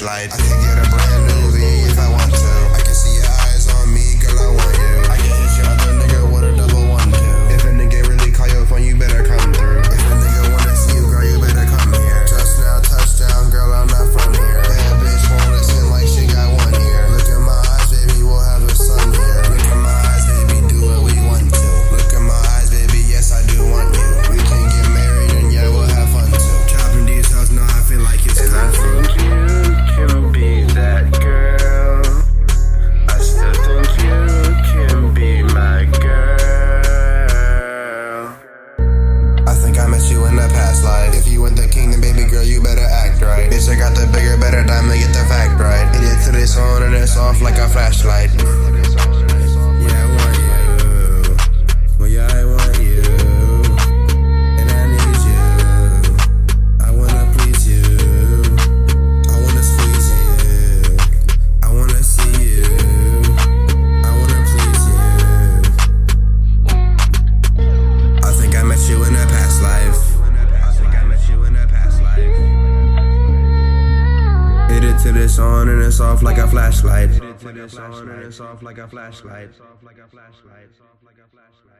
flashlight. I can get a brand new V if I want to. I can see your eyes on me, girl, I want you. I can hit your other nigga with a double 1-2. If a nigga really call your phone, you better come through. If a nigga wanna see you, girl, you better come here. Touchdown, girl, I'm not from here. That bitch won't listen like she got one ear. Look in my eyes, baby, we'll have a son here. Look in my eyes, baby, do what we want to. Look in my eyes, baby, yes, I do want you. We can get married and yeah, we'll have fun too. Chopping these house, now I feel like it's and I think you can be that girl. I still think you can be my girl. I think I met you in the past life. If you want the king, then baby girl, you better act right. Bitch, I got the bigger, better diamond, get the fact right. Hit it till it's on and it's off like a flashlight. Yeah, I want you. Well, yeah, I want you. And I need you. I wanna please you. I wanna squeeze you. I wanna see you. I wanna please you. I think I met you in a past life. Hit it till it's on and it's off like a flashlight. Hit it till it's on and it's off like a flashlight.